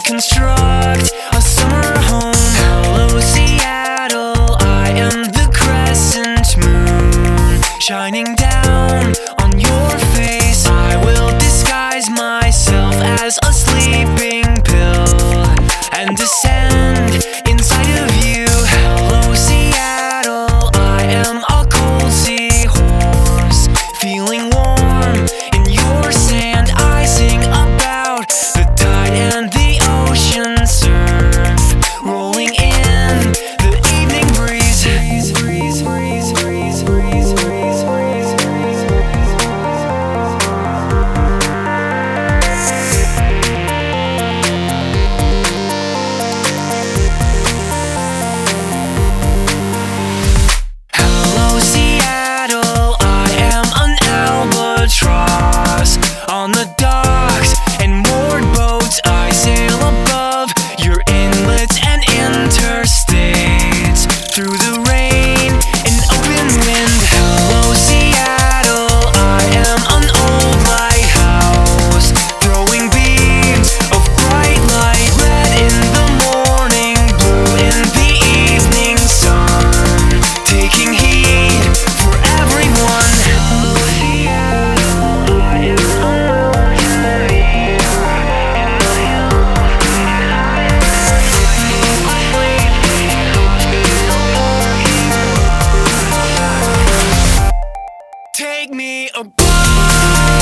construct a summer home. Hello, Seattle, I am the crescent moon shining down on your face. I will disguise myself as a sleeping pill and descend inside of you. Hello, Seattle, I am a cold seahorse feeling warm in your sand. I sing about the tide and the ocean surf rolling in the evening breeze. Hello, Seattle, I am an albatross on the docks and moored boats. I sail above your inlets and interstates through the rain and open wind. Hello, Seattle, I am an old lighthouse throwing beams of bright light, red in the morning, blue in the evening sun, taking heed for everyone. Hello, Seattle, I am alone in the air, in the hills, in high take me above.